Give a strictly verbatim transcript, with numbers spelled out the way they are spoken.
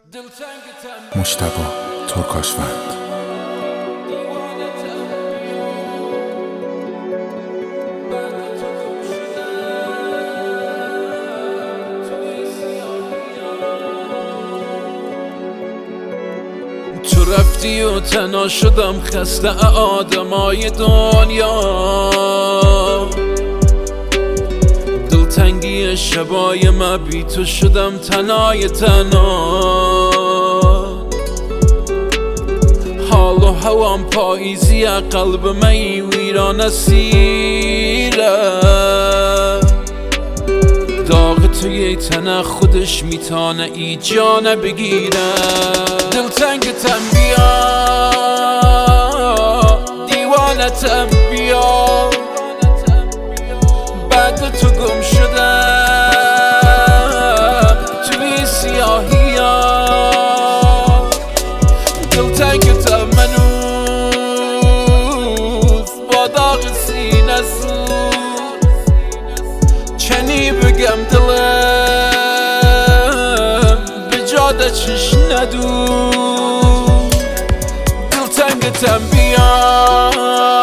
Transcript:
مجتبی ترکاشوند. تو رفتی و تنها شدم خسته آدمای دنیا، دلتنگی شبای ما بی تو شدم تنهای تنها. حال و هوام پاییزی قلب من ویران سیره، داغ توی تنه خودش میتانه ای جانه بگیره. دلتنگتم بیا، دیوانتم بیا، بعد تو گم شدم توی سیاهی ها. دلتنگتم منوز با داغ سینه سوز، چنی بگم دلم به جاده چش ندو. دلتنگتم بیا،